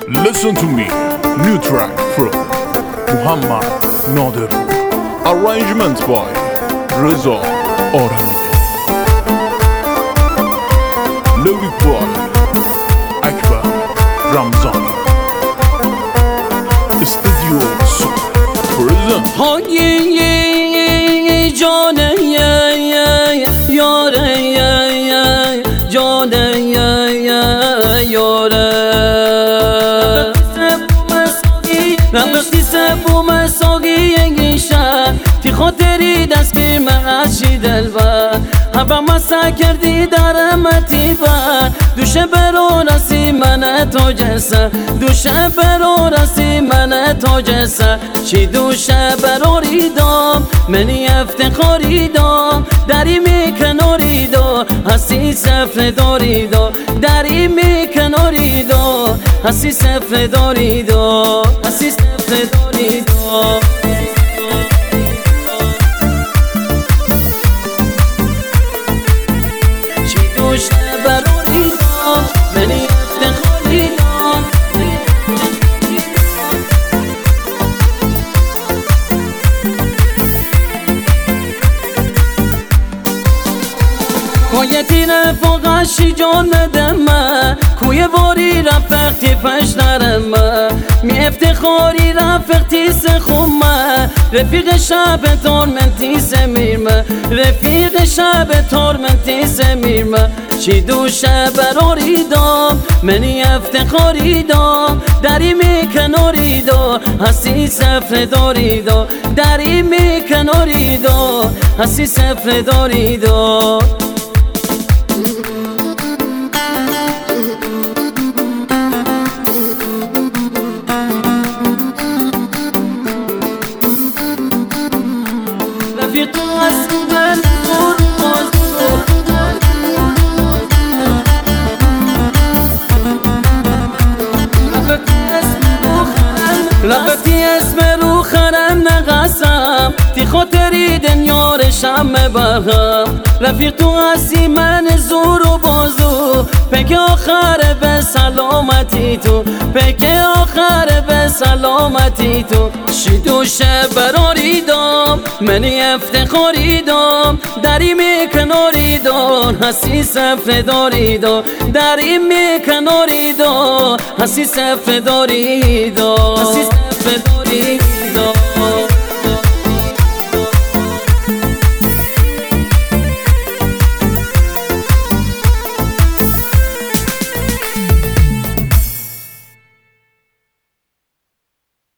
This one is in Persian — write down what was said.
Listen to me, new track from Muhammad Nader. Arrangement by Reza Arami. Lyric by Akbar Ramzan. Studio Soul present. رفتی سبو مساقی انگیشن تی خاطری دست که محشی دلبر هوا مسا کردی درمتی بر دوشه برو رسی من تو جسه دوشه برو رسی من تو جسه چی دوشه برو ریدم منی افتخاری دام دری میکناری دو هستی سفر داری دو دری میکناری دو هستی سفر داری دو هستی سفر داری دو چی دوشه برو ریدم منی افتخاری دام کویتی رفاقشی جان ندمه کوی واری رفقتی پشترمه می افتخاری رفقتی سخومه رفیق شب تورمنتی سمیرمه رفیق شب تورمنتی سمیرمه چی دوشه براری دام منی افتخاری دام دری میکناری دو هستی سفر داری دو دری میکناری دو هستی سفر داری دو رفیق اصلا رفتی اسم رو خرم نقصم تی خاطری دنیار شم بغم رفیق تو هستی من زور و بازو پک آخر به سلامتی تو پک آخر به سلامتی تو چی دوشه براری دام منی افتخاری دام دری میکناری دار هستی سفر داری دار دری میکناری دار هستی سفر داری دار هستی سفر داری دار